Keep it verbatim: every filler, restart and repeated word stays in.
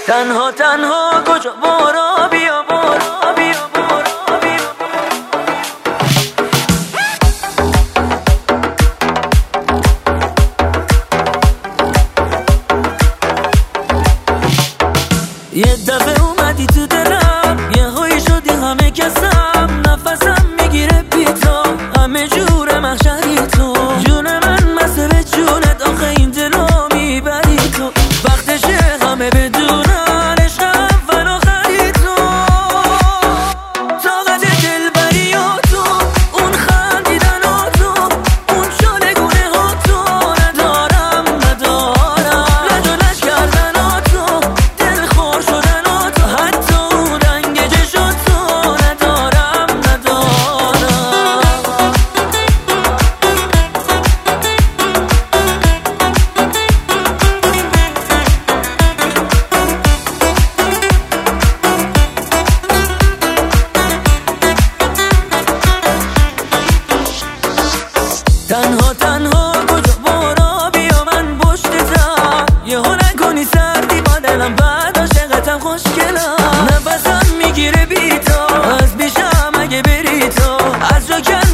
تنها تنها کجا برو بیا برو بیا برو بیا یه دفعه اومدی تو دلم، یه هایی شدی همه کسم، نفسم میگیره بی تو، همه جور محشری تو، جون من مسه به جونت، آخه این دلو میبری تو، وقتشه همه بدونن عشقم فنا خری تو، طاقت دلبری ها تو، اون خندیدن ها تو، اون شلگونه ها تو، ندارم ندارم لجولش کردن ها تو، دل خور شدن ها تو، حتی اون رنگ چشات تو، ندارم ندارم. تنها تنها کجا برو بیا من پشتتم، یه ها نکنی سردی با دلم، بعد عاشقتم خوشگلم، نفسم میگیره بی تو، از بیشم اگه بری تو، از جا